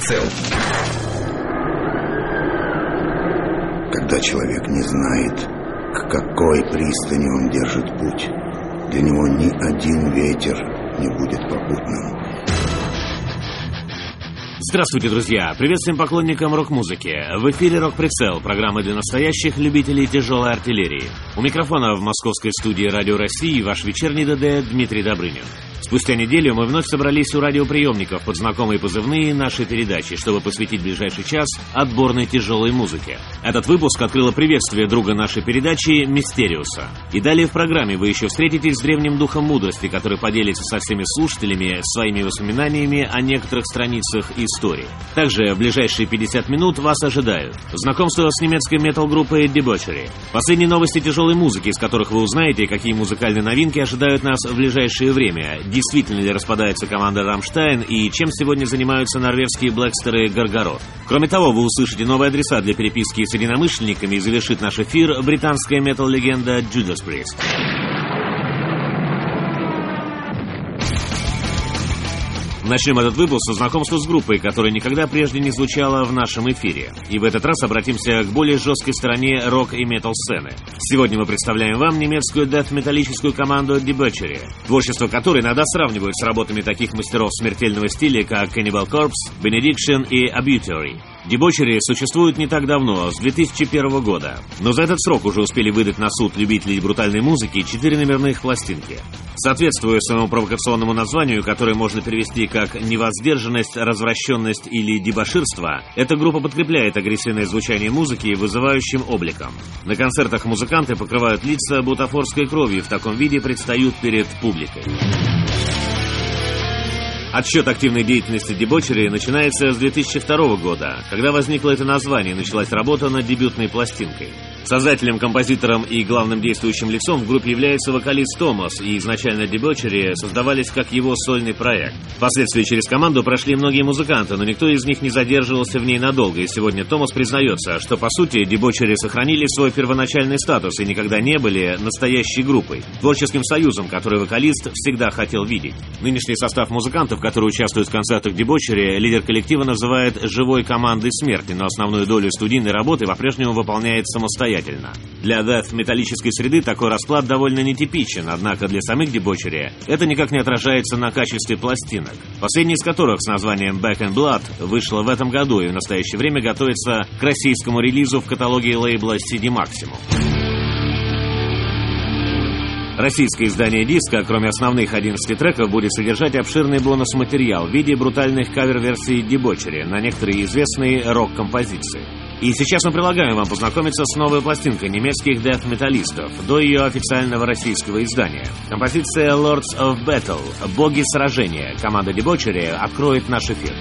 Прицел. Когда человек не знает, к какой пристани он держит путь, для него ни один ветер не будет попутным. Здравствуйте, друзья! Приветствуем поклонникам рок-музыки. В эфире «Рок-прицел», программа для настоящих любителей тяжелой артиллерии. У микрофона в московской студии «Радио России» ваш вечерний ДД Дмитрий Добрынин. Спустя неделю мы вновь собрались у радиоприемников под знакомые позывные нашей передачи, чтобы посвятить ближайший час отборной тяжелой музыке. Этот выпуск открыло приветствие друга нашей передачи Мистериуса. И далее в программе вы еще встретитесь с древним духом мудрости, который поделится со всеми слушателями своими воспоминаниями о некоторых страницах истории. Также в ближайшие 50 минут вас ожидают знакомство с немецкой метал-группой Debauchery, последние новости тяжелой музыки, из которых вы узнаете, какие музыкальные новинки ожидают нас в ближайшее время, действительно ли распадается команда Рамштайн и чем сегодня занимаются норвежские блэкстеры Горгород. Кроме того, вы услышите новые адреса для переписки с единомышленниками и завершит наш эфир британская метал-легенда Judas Priest. Начнем этот выпуск со знакомства с группой, которая никогда прежде не звучала в нашем эфире. И в этот раз обратимся к более жесткой стороне рок- и метал-сцены. Сегодня мы представляем вам немецкую дэт-металлическую команду Debauchery, творчество которой иногда сравнивают с работами таких мастеров смертельного стиля, как Cannibal Corpse, Benediction и Obituary. Debauchery существует не так давно, с 2001 года, но за этот срок уже успели выдать на суд любителей брутальной музыки 4 номерных пластинки. Соответствуя своему провокационному названию, которое можно перевести как «невоздержанность», «развращенность» или «дебоширство», эта группа подкрепляет агрессивное звучание музыки вызывающим обликом. На концертах музыканты покрывают лица бутафорской кровью и в таком виде предстают перед публикой. Отсчет активной деятельности Debauchery начинается с 2002 года, когда возникло это название и началась работа над дебютной пластинкой. Создателем, композитором и главным действующим лицом в группе является вокалист Томас, и изначально Debauchery создавались как его сольный проект. Впоследствии через команду прошли многие музыканты, но никто из них не задерживался в ней надолго, и сегодня Томас признается, что по сути Debauchery сохранили свой первоначальный статус и никогда не были настоящей группой, творческим союзом, который вокалист всегда хотел видеть. Нынешний состав музыкантов, которые участвуют в концертах Debauchery, лидер коллектива называет «живой командой смерти», но основную долю студийной работы по-прежнему выполняет самостоятельно. Для дэт-металлической среды такой расклад довольно нетипичен, однако для самих Debauchery это никак не отражается на качестве пластинок, последняя из которых с названием Back in Blood вышла в этом году и в настоящее время готовится к российскому релизу в каталоге лейбла CD Maximum. Российское издание диска, кроме основных 11 треков, будет содержать обширный бонус-материал в виде брутальных кавер-версий Debauchery на некоторые известные рок-композиции. И сейчас мы предлагаем вам познакомиться с новой пластинкой немецких дэт-металлистов до ее официального российского издания. Композиция Lords of Battle — «Боги сражения». Команда Debauchery откроет наш эфир.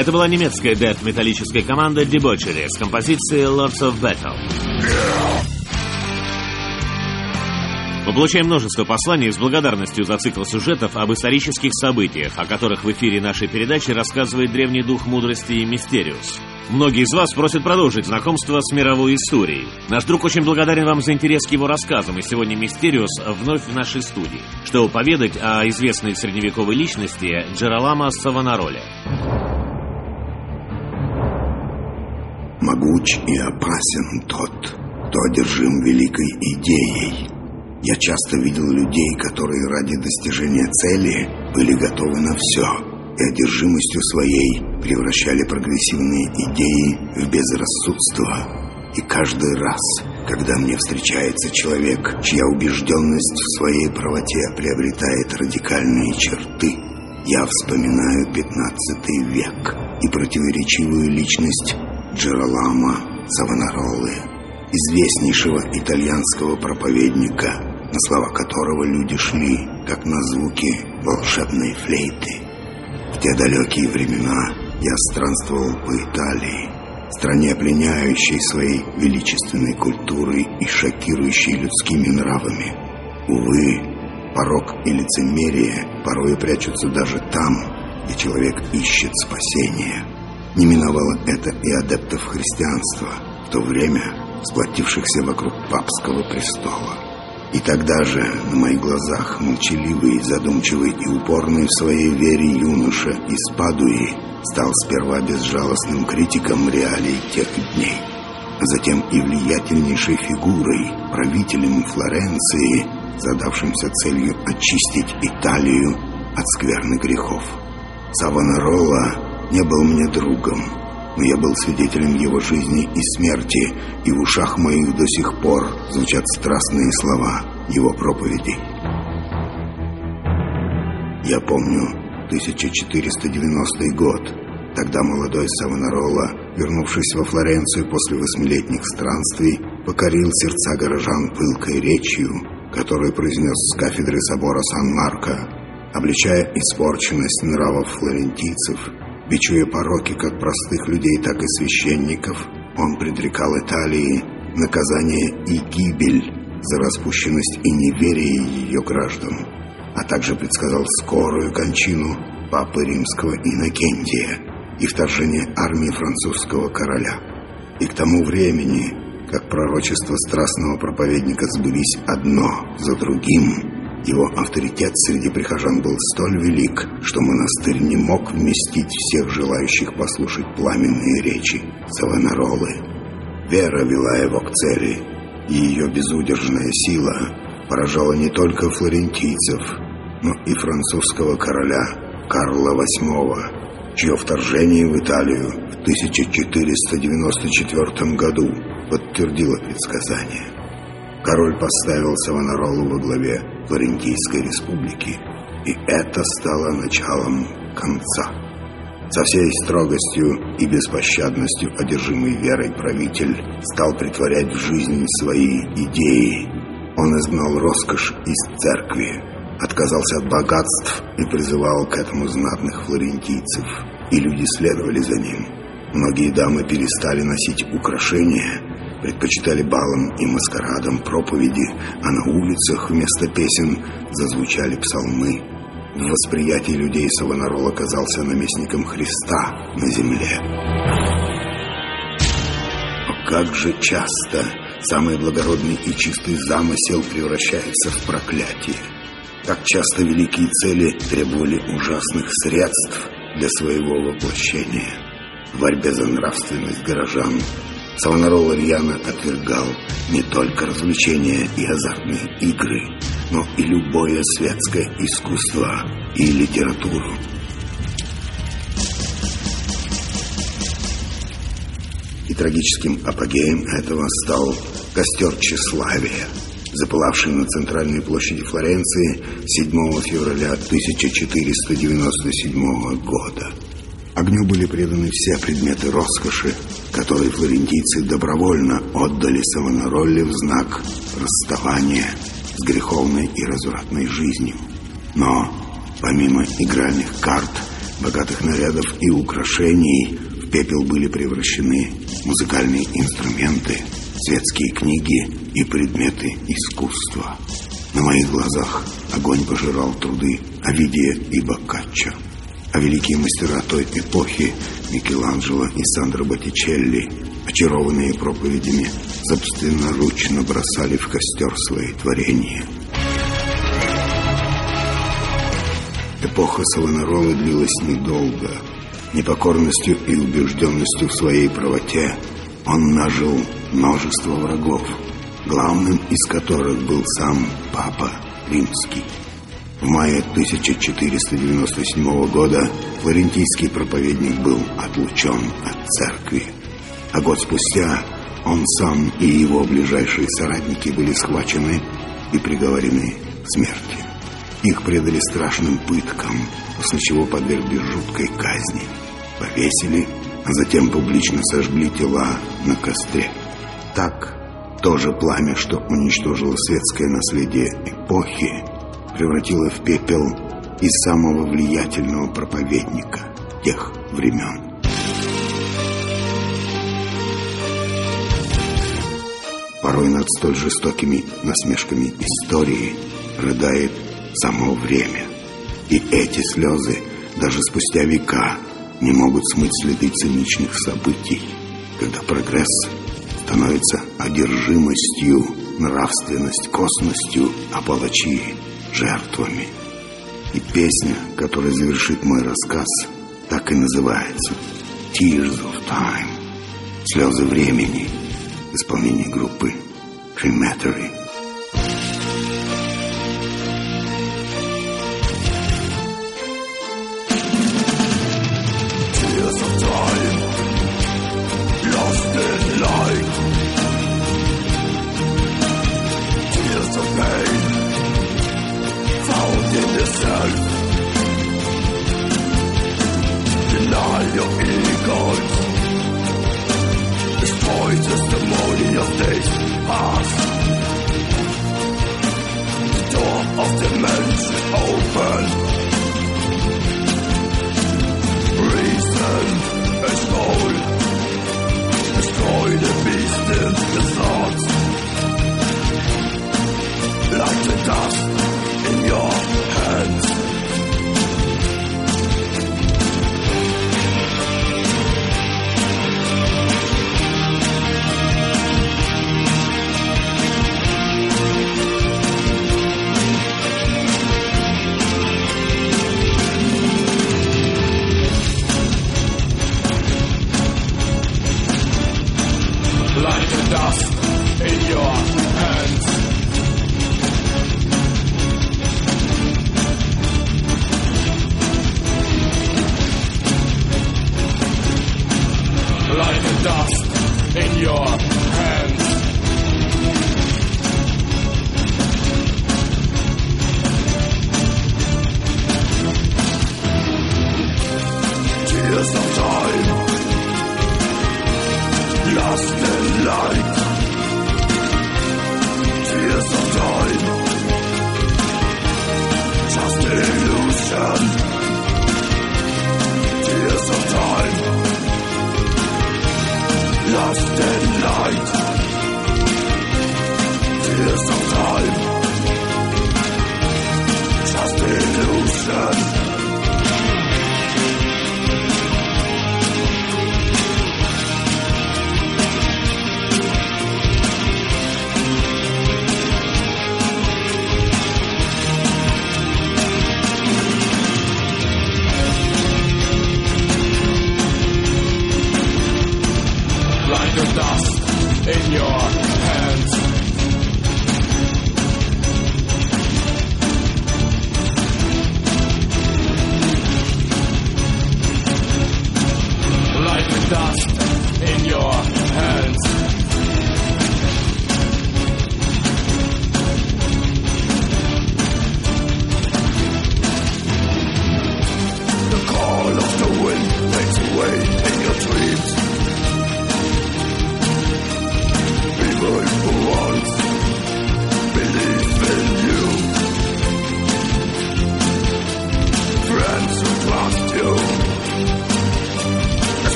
Это была немецкая дэт-металлическая команда Debauchery с композицией Lords of Battle. Мы получаем множество посланий с благодарностью за цикл сюжетов об исторических событиях, о которых в эфире нашей передачи рассказывает древний дух мудрости Мистериус. Многие из вас просят продолжить знакомство с мировой историей. Наш друг очень благодарен вам за интерес к его рассказам, и сегодня Мистериус вновь в нашей студии, чтобы поведать о известной средневековой личности Джероламо Савонароле. Могуч и опасен тот, кто одержим великой идеей. Я часто видел людей, которые ради достижения цели были готовы на все, и одержимостью своей превращали прогрессивные идеи в безрассудство. И каждый раз, когда мне встречается человек, чья убежденность в своей правоте приобретает радикальные черты, я вспоминаю 15 век и противоречивую личность Джероламо Савонаролы, известнейшего итальянского проповедника, на слова которого люди шли, как на звуки волшебной флейты. В те далекие времена я странствовал по Италии, стране, пленяющей своей величественной культурой и шокирующей людскими нравами. Увы, порок и лицемерие порой прячутся даже там, где человек ищет спасения. Не миновало это и адептов христианства, в то время сплотившихся вокруг папского престола. И тогда же на моих глазах молчаливый, задумчивый и упорный в своей вере юноша из Падуи стал сперва безжалостным критиком реалий тех дней, а затем и влиятельнейшей фигурой, правителем Флоренции, задавшимся целью очистить Италию от скверных грехов. Савонарола не был мне другом, но я был свидетелем его жизни и смерти, и в ушах моих до сих пор звучат страстные слова его проповедей. Я помню 1490 год. Тогда молодой Савонарола, вернувшись во Флоренцию после 8-летних странствий, покорил сердца горожан пылкой речью, которую произнес с кафедры собора Сан-Марко, обличая испорченность нравов флорентийцев. Бичуя пороки как простых людей, так и священников, он предрекал Италии наказание и гибель за распущенность и неверие ее граждан, а также предсказал скорую кончину папы римского Иннокентия и вторжение армии французского короля. И к тому времени, как пророчества страстного проповедника сбылись одно за другим, его авторитет среди прихожан был столь велик, что монастырь не мог вместить всех желающих послушать пламенные речи Савонаролы. Вера вела его к цели, и ее безудержная сила поражала не только флорентийцев, но и французского короля Карла VIII, чье вторжение в Италию в 1494 году подтвердило предсказание. Король поставил Савонаролу во главе Флорентийской республики, и это стало началом конца. Со всей строгостью и беспощадностью одержимый верой правитель стал претворять в жизнь свои идеи. Он изгнал роскошь из церкви, отказался от богатств и призывал к этому знатных флорентийцев, и люди следовали за ним. Многие дамы перестали носить украшения, предпочитали балам и маскарадам проповеди, а на улицах вместо песен зазвучали псалмы. В восприятии людей Савонарол оказался наместником Христа на земле. Но как же часто самый благородный и чистый замысел превращается в проклятие. Как часто великие цели требовали ужасных средств для своего воплощения. В борьбе за нравственность горожан Савонарол рьяно отвергал не только развлечения и азартные игры, но и любое светское искусство и литературу. И трагическим апогеем этого стал костер тщеславия, запылавший на центральной площади Флоренции 7 февраля 1497 года. Огню были преданы все предметы роскоши, которые флорентийцы добровольно отдали Савонароле в знак расставания с греховной и развратной жизнью. Но помимо игральных карт, богатых нарядов и украшений в пепел были превращены музыкальные инструменты, светские книги и предметы искусства. На моих глазах огонь пожирал труды Овидия и Боккаччо, а великие мастера той эпохи Микеланджело и Сандро Боттичелли, очарованные проповедями, собственноручно бросали в костер свои творения. Эпоха Савонаролы длилась недолго. Непокорностью и убежденностью в своей правоте он нажил множество врагов, главным из которых был сам Папа Римский. В мае 1497 года флорентийский проповедник был отлучен от церкви, а год спустя он сам и его ближайшие соратники были схвачены и приговорены к смерти. Их предали страшным пыткам, после чего подвергли жуткой казни, повесили, а затем публично сожгли тела на костре. Так, то же пламя, что уничтожило светское наследие эпохи, превратило в пепел и самого влиятельного проповедника тех времен. Порой над столь жестокими насмешками истории рыдает само время. И эти слезы даже спустя века не могут смыть следы циничных событий, когда прогресс становится одержимостью, нравственность косностью, а палачи жертвами. И песня, которая завершит мой рассказ, так и называется «Tears of Time» — «Слезы времени» в исполнении группы Crematory. Testimony of days past.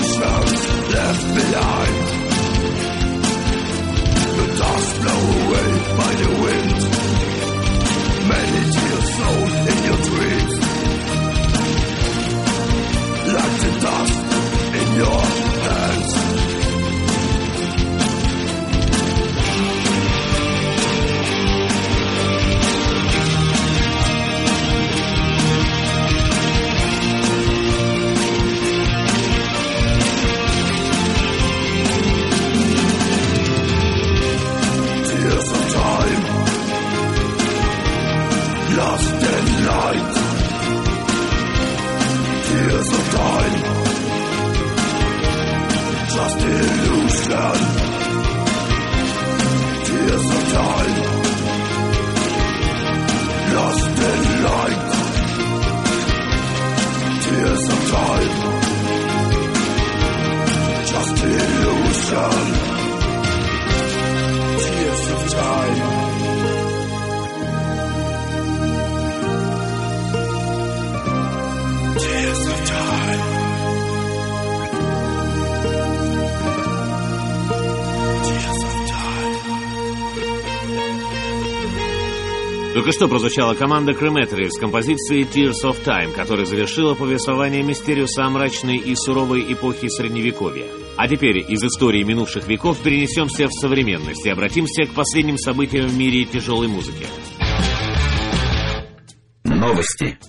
Только что прозвучала команда Crematory с композицией Tears of Time, которая завершила повествование Мистериуса о мрачной и суровой эпохи Средневековья. А теперь из истории минувших веков перенесемся в современность и обратимся к последним событиям в мире тяжелой музыки. Новости.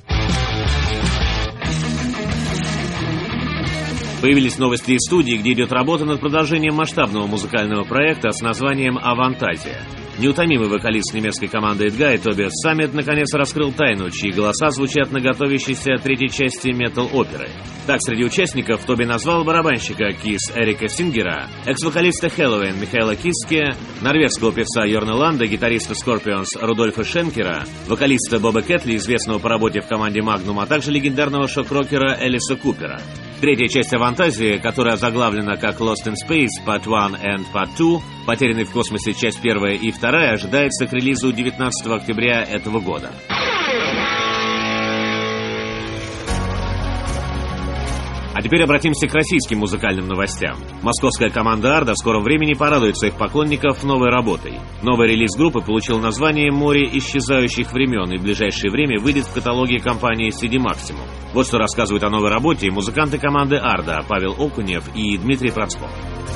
Появились новости из студии, где идет работа над продолжением масштабного музыкального проекта с названием «Авантазия». Неутомимый вокалист немецкой команды Эдгай Тобиас Саммет наконец раскрыл тайну, чьи голоса звучат на готовящейся третьей части метал-оперы. Так, среди участников Тоби назвал барабанщика Кис Эрика Сингера, экс-вокалиста Хэллоуин Михаэла Киске, норвежского певца Йорна Ланда, гитариста Скорпионс Рудольфа Шенкера, вокалиста Боба Кэтли, известного по работе в команде Magnum, а также легендарного шок-рокера Элиса Купера. Третья часть «Авантазии», которая заглавлена как Lost in Space Part 1 and Part 2, «Потерянный в космосе. Часть 1 и 2», ожидается к релизу 19 октября этого года. А теперь обратимся к российским музыкальным новостям. Московская команда Арда в скором времени порадует своих поклонников новой работой. Новый релиз группы получил название «Море исчезающих времен» и в ближайшее время выйдет в каталоге компании CD Maximum. Вот что рассказывают о новой работе музыканты команды Арда Павел Окунев и Дмитрий Процков.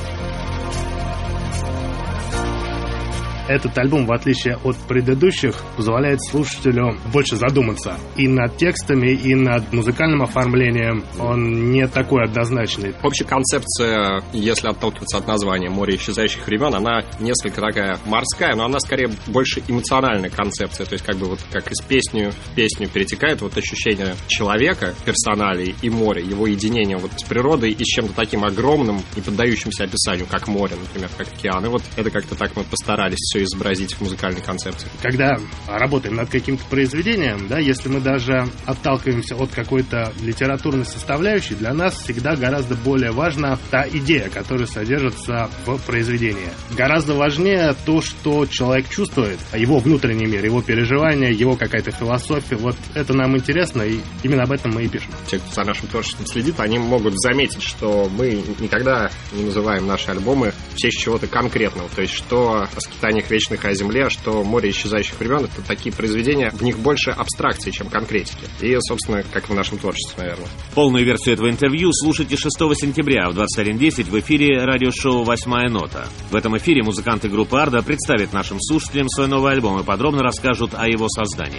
Этот альбом, в отличие от предыдущих, позволяет слушателю больше задуматься и над текстами, и над музыкальным оформлением. Он не такой однозначный. Общая концепция, если отталкиваться от названия «Море исчезающих времен», она несколько такая морская, но она скорее больше эмоциональная концепция. То есть как бы вот как из песни в песню перетекает вот ощущение человека, персоналей и моря, его единение вот с природой и с чем-то таким огромным, не поддающимся описанию, как море, например, как океан. И вот это как-то так мы постарались все изобразить в музыкальной концепции. Когда работаем над каким-то произведением, да, если мы даже отталкиваемся от какой-то литературной составляющей, для нас всегда гораздо более важна та идея, которая содержится в произведении. Гораздо важнее то, что человек чувствует, его внутренний мир, его переживания, его какая-то философия. Вот это нам интересно, и именно об этом мы и пишем. Те, кто за нашим творчеством следит, они могут заметить, что мы никогда не называем наши альбомы в честь чего-то конкретного. То есть, что о скитаниях вечных о земле, что «Море исчезающих времен» — это такие произведения, в них больше абстракции, чем конкретики. И, собственно, как и в нашем творчестве, наверное. Полную версию этого интервью слушайте 6 сентября в 21:10 в эфире радиошоу «Восьмая нота». В этом эфире музыканты группы Арда представят нашим слушателям свой новый альбом и подробно расскажут о его создании.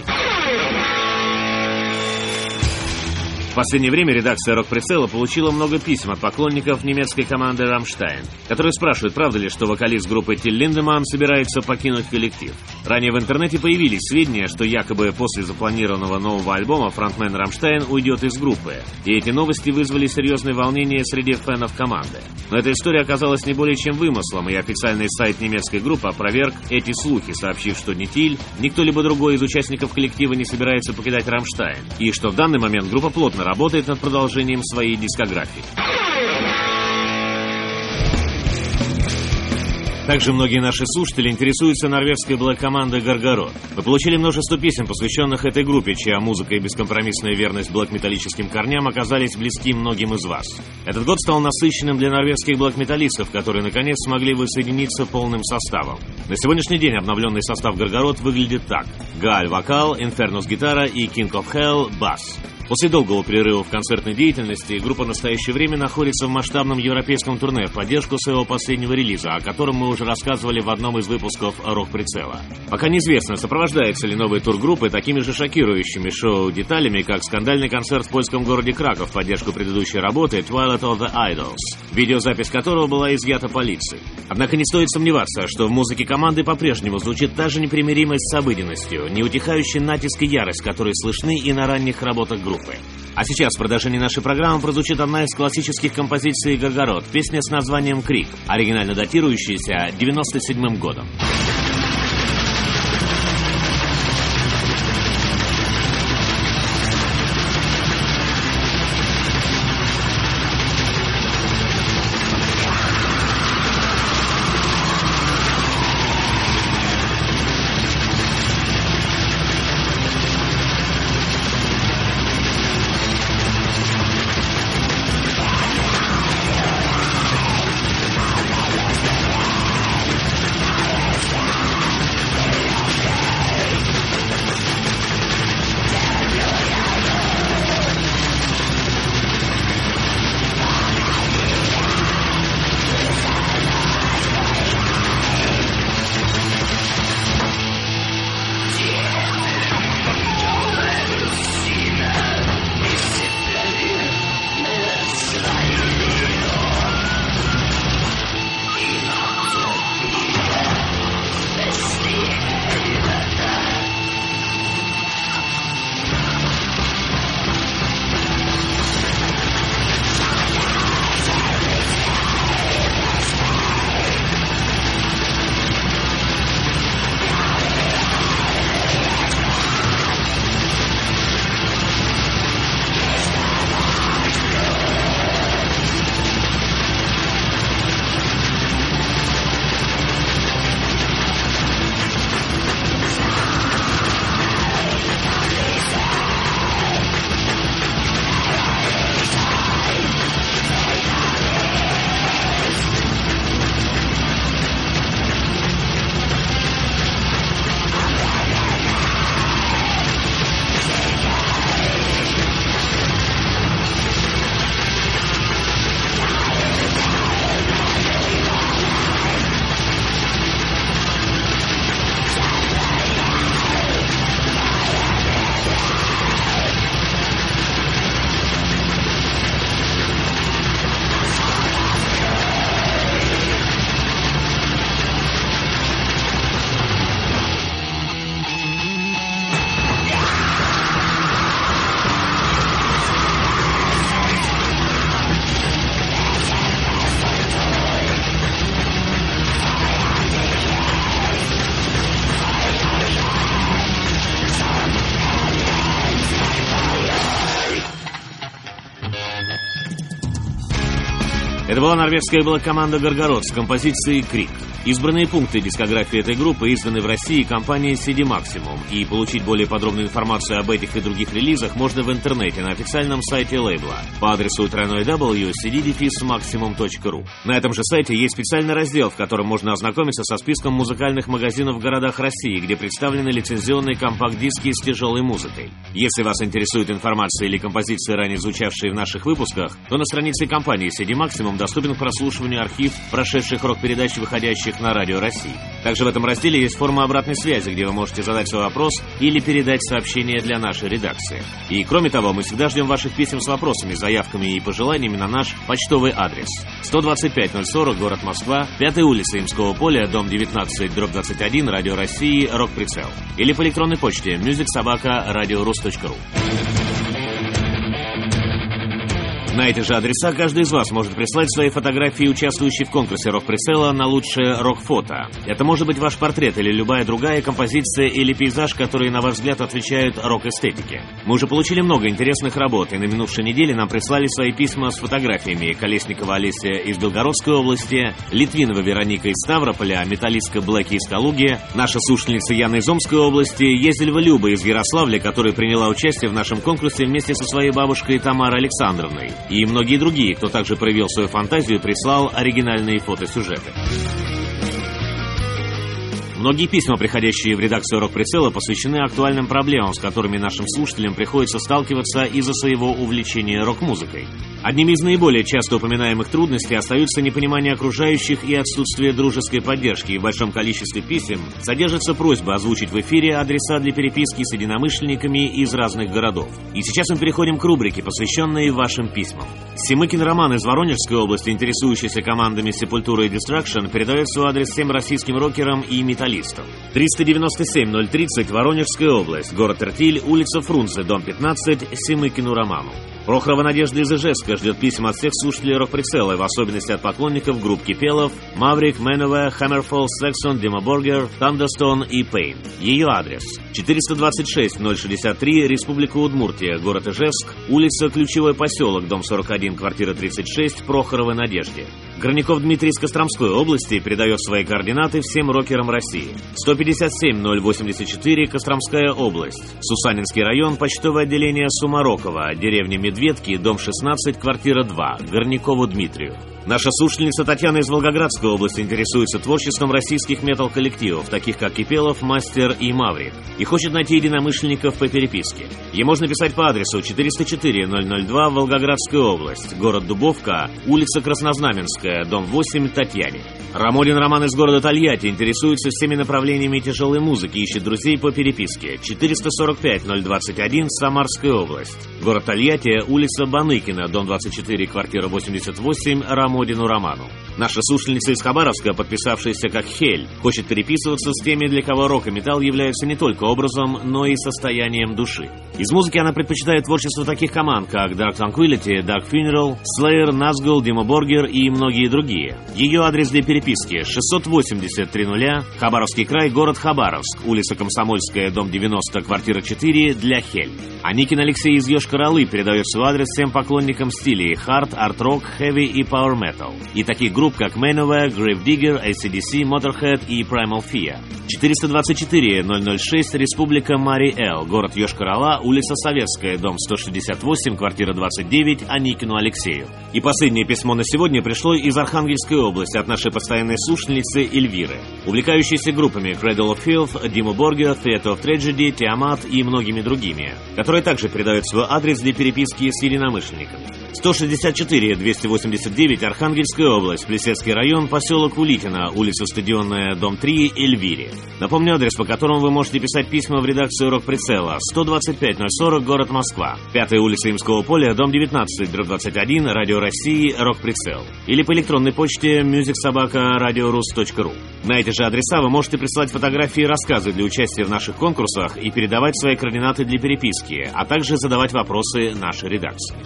В последнее время редакция «Рок-прицела» получила много писем от поклонников немецкой команды «Рамштайн», которые спрашивают, правда ли, что вокалист группы Тиль Линдеманн собирается покинуть коллектив. Ранее в интернете появились сведения, что якобы после запланированного нового альбома фронтмен «Рамштайн» уйдет из группы, и эти новости вызвали серьезные волнения среди фенов команды. Но эта история оказалась не более чем вымыслом, и официальный сайт немецкой группы опроверг эти слухи, сообщив, что ни Тиль, ни кто-либо другой из участников коллектива не собирается покидать «Рамштайн», и что в данный момент группа плотно работает над продолжением своей дискографии. Также многие наши слушатели интересуются норвежской блэк-командой Горгород. Мы получили множество писем, посвященных этой группе, чья музыка и бескомпромиссная верность блэк-металлическим корням оказались близки многим из вас. Этот год стал насыщенным для норвежских блэк-металлистов, которые наконец смогли воссоединиться полным составом. На сегодняшний день обновленный состав Горгород выглядит так: Галь — вокал, Инфернус — гитара и King of Hell — бас. После долгого перерыва в концертной деятельности группа в настоящее время находится в масштабном европейском турне в поддержку своего последнего релиза, о котором мы уже рассказывали в одном из выпусков «Рок-прицела». Пока неизвестно, сопровождается ли новый тур группы такими же шокирующими шоу-деталями, как скандальный концерт в польском городе Краков в поддержку предыдущей работы «Twilight of the Idols», видеозапись которого была изъята полицией. Однако не стоит сомневаться, что в музыке команды по-прежнему звучит та же непримиримость с обыденностью, неутихающий натиск и ярость, которые слышны и на ранних работах группы. А сейчас в продолжении нашей программы прозвучит одна из классических композиций Горгород, песня с названием «Крик», оригинально датирующаяся 97 годом. Это была норвежская блэк-команда «Горгород» с композицией «Крик». Избранные пункты дискографии этой группы изданы в России компанией CD Maximum, и получить более подробную информацию об этих и других релизах можно в интернете на официальном сайте лейбла по адресу www.cd-maximum.ru. На этом же сайте есть специальный раздел, в котором можно ознакомиться со списком музыкальных магазинов в городах России, где представлены лицензионные компакт-диски с тяжелой музыкой. Если вас интересует информация или композиции, ранее звучавшие в наших выпусках, то на странице компании CD Maximum доступен к прослушиванию архив прошедших рок-передач, выходящих на Радио России. Также в этом разделе есть форма обратной связи, где вы можете задать свой вопрос или передать сообщение для нашей редакции. И кроме того, мы всегда ждем ваших писем с вопросами, заявками и пожеланиями на наш почтовый адрес: 125-040, город Москва, 5-я улица Имского поля, дом 19/21, Радио России, Рок-прицел. Или по электронной почте music@radiorus.ru. На эти же адреса каждый из вас может прислать свои фотографии, участвующие в конкурсе рок-пресейла на лучшее рок-фото. Это может быть ваш портрет или любая другая композиция или пейзаж, которые, на ваш взгляд, отвечают рок-эстетике. Мы уже получили много интересных работ, и на минувшей неделе нам прислали свои письма с фотографиями Колесникова Олеся из Белгородской области, Литвинова Вероника из Ставрополя, металлистка Блэки из Калуги, наша слушательница Яна из Омской области, Ездельва Люба из Ярославля, которая приняла участие в нашем конкурсе вместе со своей бабушкой Тамарой Александровной, и многие другие, кто также проявил свою фантазию и прислал оригинальные фотосюжеты. Многие письма, приходящие в редакцию «Рок-прицела», посвящены актуальным проблемам, с которыми нашим слушателям приходится сталкиваться из-за своего увлечения рок-музыкой. Одними из наиболее часто упоминаемых трудностей остаются непонимание окружающих и отсутствие дружеской поддержки, и в большом количестве писем содержится просьба озвучить в эфире адреса для переписки с единомышленниками из разных городов. И сейчас мы переходим к рубрике, посвященной вашим письмам. Семыкин Роман из Воронежской области, интересующийся командами Sepultura и Destruction, передает свой адрес всем российским рокерам и металлистам. 397-030, Воронежская область, город Эртиль, улица Фрунзе, дом 15, Семыкину Роману. Прохорова Надежда из Ижевска ждет писем от всех слушателей рок-прицела, в особенности от поклонников групп Кипелов, Маврик, Мэнуэ, Хаммерфолл, Сексон, Димоборгер, Thunderstone и Пейн. Ее адрес: 426-063, Республика Удмуртия, город Ижевск, улица Ключевой поселок, дом 41, квартира 36, Прохоровой Надежде. Горняков Дмитрий из Костромской области передает свои координаты всем рокерам России. 157-084, Костромская область, Сусанинский район, почтовое отделение Сумарокова, деревня Медведки, дом 16, квартира 2, Горнякову Дмитрию. Наша слушательница Татьяна из Волгоградской области интересуется творчеством российских метал-коллективов, таких как Кипелов, Мастер и Маврик, и хочет найти единомышленников по переписке. Ей можно писать по адресу 404-002, Волгоградская область, город Дубовка, улица Краснознаменская, дом 8, Татьяне. Рамодин Роман из города Тольятти интересуется всеми направлениями тяжелой музыки, ищет друзей по переписке. 445-021, Самарская область, город Тольятти, улица Баныкина, дом 24, квартира 88, Рамодину Роману. Наша слушательница из Хабаровска, подписавшаяся как Хель, хочет переписываться с теми, для кого рок и металл являются не только образом, но и состоянием души. Из музыки она предпочитает творчество таких команд, как Dark Tranquillity, Dark Funeral, Slayer, Nazgul, Димоборгер и многие другие. Ее адрес для переписки: 680-30, Хабаровский край, город Хабаровск, улица Комсомольская, дом 90, квартира 4, для Хель. Аникин Алексей из Йошкар-Олы передает свой адрес всем поклонникам стилей хард, арт-рок, хэви и пауэр-метал, и таких групп, как Manowar, Gravedigger, AC/DC, Motorhead и Primal Fear. 424-006, Республика Мари-Эл, город Йошкар-Ола, улица Советская, дом 168, квартира 29, Аникину Алексею. И последнее письмо на сегодня пришло из Архангельской области от нашей постоянной слушательницы Эльвиры, увлекающейся группами Cradle of Filth, Димоборгер, Theatre of Tragedy, Tiamat и многими другими, которые также передают свой адрес для переписки с единомышленниками. 164-289, Архангельская область, Плесецкий район, поселок Улитино, улица Стадионная, дом 3, Эльвире. Напомню адрес, по которому вы можете писать письма в редакцию «Рок-прицела», 125-040, город Москва, 5-я улица Имского поля, дом 19-21, Радио России, «Рок-прицел». Или по электронной почте musicsobaka.radiorus.ru. На эти же адреса вы можете присылать фотографии и рассказы для участия в наших конкурсах и передавать свои координаты для переписки, а также задавать вопросы нашей редакции.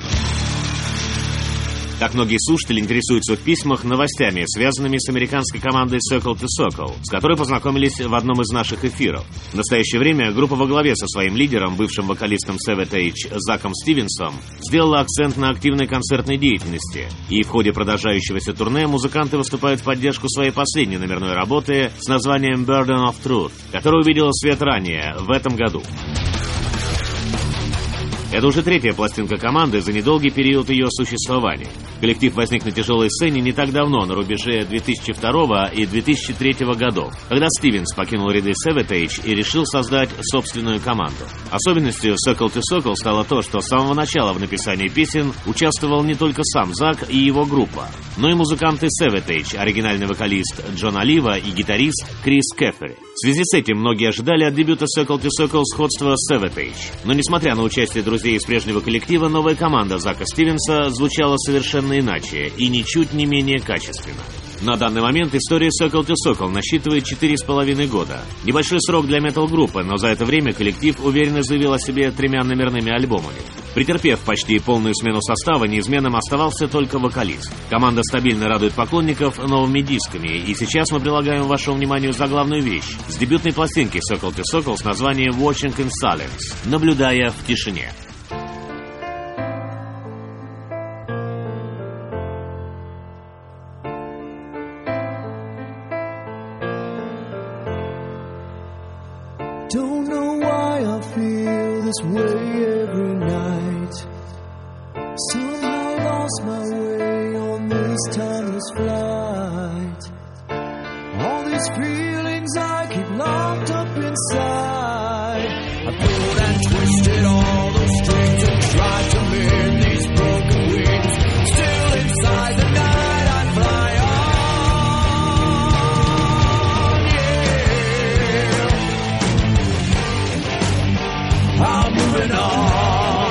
Так многие слушатели интересуются в письмах новостями, связанными с американской командой Circle to Circle, с которой познакомились в одном из наших эфиров. В настоящее время группа во главе со своим лидером, бывшим вокалистом Savatage Заком Стивенсом, сделала акцент на активной концертной деятельности. И в ходе продолжающегося турне музыканты выступают в поддержку своей последней номерной работы с названием Burden of Truth, которая увидела свет ранее, в этом году. Это уже третья пластинка команды за недолгий период ее существования. Коллектив возник на тяжелой сцене не так давно, на рубеже 2002 и 2003 годов, когда Стивенс покинул ряды Savatage и решил создать собственную команду. Особенностью Circle to Circle стало то, что с самого начала в написании песен участвовал не только сам Зак и его группа, но и музыканты Savatage, оригинальный вокалист Джон Олива и гитарист Крис Кеффери. В связи с этим многие ожидали от дебюта Circle to Circle сходства с Savatage. Но несмотря на участие друзей из прежнего коллектива, новая команда Зака Стивенса звучала совершенно иначе и ничуть не менее качественно. На данный момент история Circle to Circle насчитывает 4,5 года. Небольшой срок для метал-группы, но за это время коллектив уверенно заявил о себе 3 номерными альбомами. Претерпев почти полную смену состава, неизменным оставался только вокалист. Команда стабильно радует поклонников новыми дисками, и сейчас мы прилагаем вашему вниманию заглавную вещь с дебютной пластинки Circle to Circle с названием Watching in Silence, наблюдая в тишине. Don't know why I feel this way every night. Somehow lost my way on this timeless flight. All these feelings I keep locked up inside. I pulled and twisted all those strings and tried to mend these broken wings. Still inside the night I fly on. I'm moving on,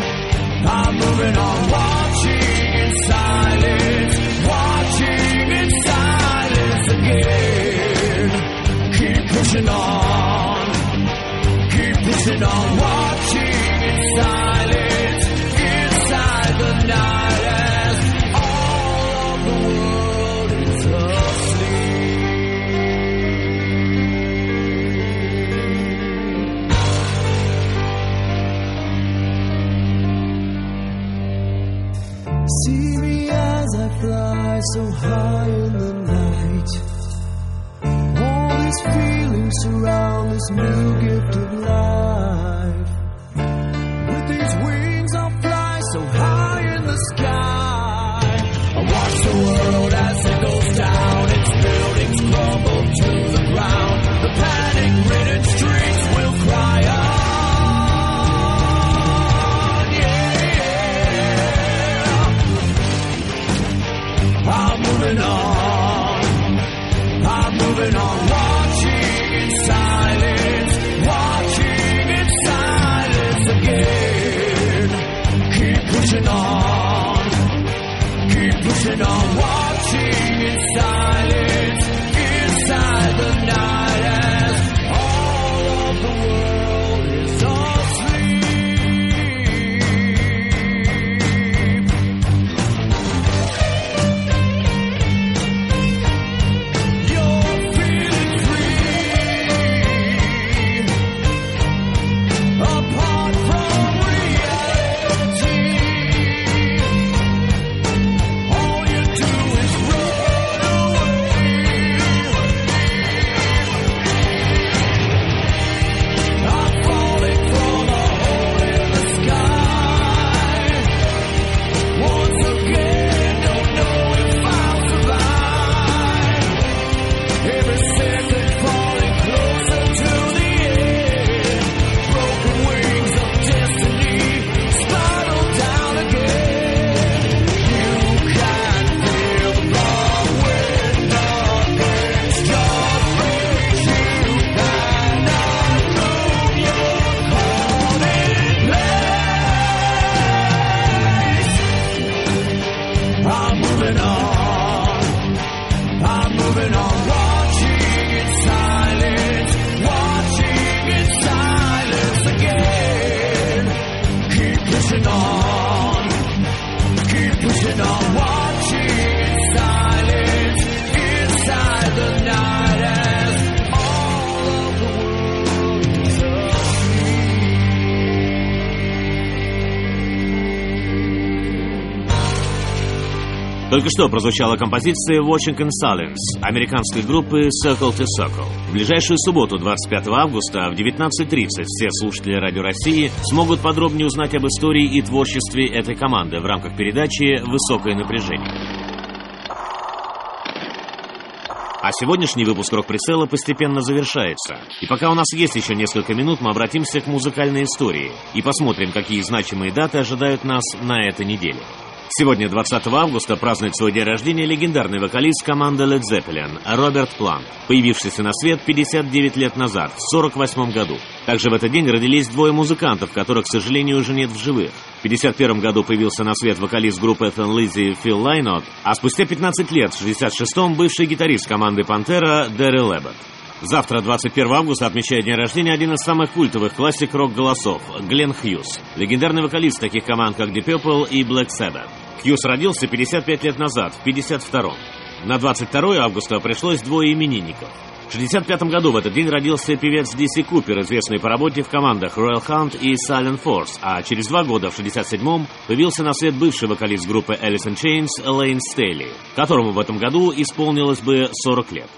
watching in silence again. Keep pushing on, watching in silence inside the night as all of the world is asleep. See me as I fly so high in the night. All these feelings surround this new gift of life. With these wings I'll fly so high in the sky. I watch the world as it goes down. Its buildings crumble to the ground. The panic-ridden streets will cry out. I'm moving on, watching in silence again. Keep pushing on, watching in silence inside the night as all of the world is Только что прозвучала композиция Watching in Silence американской группы Circle to Circle. В ближайшую субботу, 25 августа, в 19:30 все слушатели Радио России смогут подробнее узнать об истории и творчестве этой команды в рамках передачи «Высокое напряжение». А сегодняшний выпуск «Рок-прицела» постепенно завершается. И пока у нас есть еще несколько минут, мы обратимся к музыкальной истории и посмотрим, какие значимые даты ожидают нас на этой неделе. Сегодня, 20 августа, празднует свой день рождения легендарный вокалист команды Led Zeppelin Роберт Плант, появившийся на свет 59 лет назад, в 1948 году. Также в этот день родились двое музыкантов, которых, к сожалению, уже нет в живых. В 1951 году появился на свет вокалист группы Thin Lizzy Phil Lynott, а спустя 15 лет, в 1966-м, бывший гитарист команды Пантера Дэрил Эббот. Завтра, 21 августа, отмечает день рождения один из самых культовых классик рок-голосов – Глен Хьюз, легендарный вокалист таких команд, как Deep Purple и Black Sabbath. Хьюз родился 55 лет назад, в 52-м. На 22 августа пришлось двое именинников. В 1965 году в этот день родился певец Диси Купер, известный по работе в командах Royal Hunt и Silent Force, а через 2 года, в 1967-м, появился на свет бывший вокалист группы Alice in Chains Лейн Стейли, которому в этом году исполнилось бы 40 лет.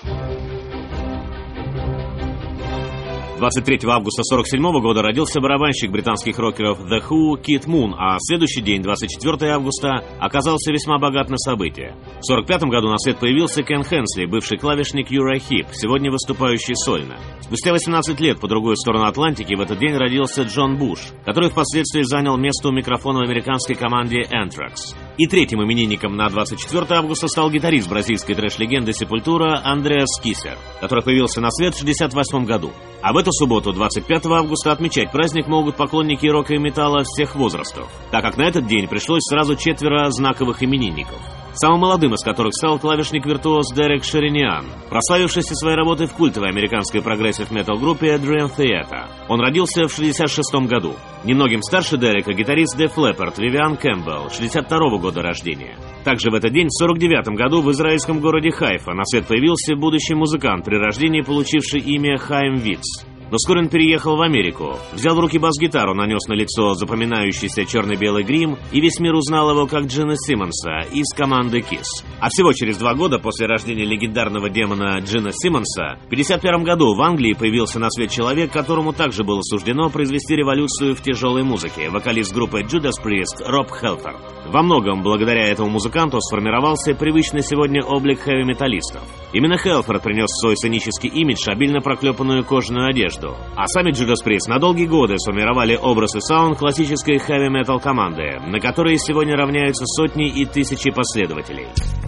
23 августа 1947 года родился барабанщик британских рокеров The Who Кит Мун, а следующий день, 24 августа, оказался весьма богат на события. В 1945 году на свет появился Кен Хенсли, бывший клавишник Юрай Хип, сегодня выступающий сольно. Спустя 18 лет по другую сторону Атлантики в этот день родился Джон Буш, который впоследствии занял место у микрофона в американской команде Anthrax. И третьим именинником на 24 августа стал гитарист бразильской трэш-легенды Sepultura Андреас Кисер, который появился на свет в 1968 году. А в эту субботу, 25 августа, отмечать праздник могут поклонники рока и металла всех возрастов, так как на этот день пришлось сразу 4 знаковых именинников. Самым молодым из которых стал клавишник-виртуоз Дерек Шериниан, прославившийся своей работой в культовой американской прогрессив-метал-группе Dream Theater. Он родился в 1966 году. Немногим старше Дерека гитарист Def Leppard Вивиан Кэмпбелл, 1962 года рождения. Также в этот день, в 1949 году, в израильском городе Хайфа на свет появился будущий музыкант, при рождении получивший имя Хайм Витц. Но вскоре он переехал в Америку, взял в руки бас-гитару, нанес на лицо запоминающийся черно-белый грим, и весь мир узнал его как Джина Симмонса из команды Kiss. А всего через 2 года после рождения легендарного демона Джина Симмонса, в 1951 году в Англии появился на свет человек, которому также было суждено произвести революцию в тяжелой музыке, вокалист группы Judas Priest Роб Хелфорд. Во многом благодаря этому музыканту сформировался привычный сегодня облик хэви-металлистов. Именно Хелфорд принес в свой сценический имидж обильно проклепанную кожаную одежду. А сами Judas Priest на долгие годы сформировали образ и саунд классической хэви-метал команды, на которые сегодня равняются сотни и тысячи последователей.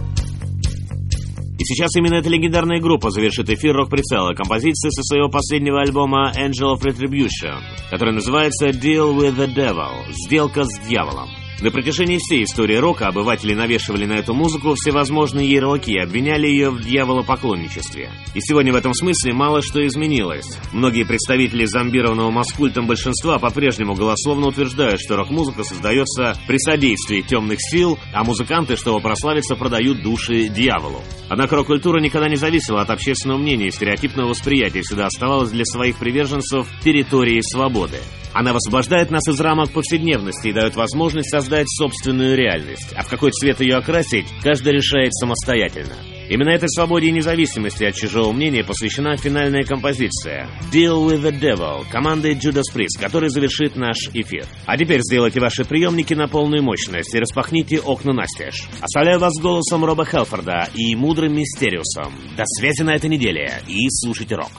И сейчас именно эта легендарная группа завершит эфир рок-прицела композиции со своего последнего альбома Angel of Retribution, который называется Deal with the Devil – «Сделка с дьяволом». На протяжении всей истории рока обыватели навешивали на эту музыку всевозможные ярлыки и обвиняли ее в дьяволопоклонничестве. И сегодня в этом смысле мало что изменилось. Многие представители зомбированного маскультом большинства по-прежнему голословно утверждают, что рок-музыка создается при содействии темных сил, а музыканты, чтобы прославиться, продают души дьяволу. Однако рок-культура никогда не зависела от общественного мнения и стереотипного восприятия, всегда оставалась для своих приверженцев территорией свободы. Она высвобождает нас из рамок повседневности и дает возможность создать собственную реальность, а в какой цвет ее окрасить, каждый решает самостоятельно. Именно этой свободе и независимости от чужого мнения посвящена финальная композиция «Deal with the Devil» команды Judas Priest, который завершит наш эфир. А теперь сделайте ваши приемники на полную мощность и распахните окна настежь. Оставляю вас с голосом Роба Хелфорда и мудрым Мистериусом. До связи на этой неделе и слушайте рок.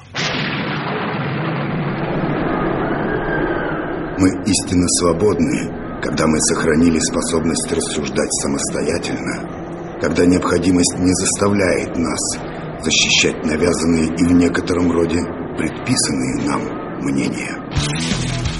Мы истинно свободны, когда мы сохранили способность рассуждать самостоятельно, когда необходимость не заставляет нас защищать навязанные и в некотором роде предписанные нам мнения.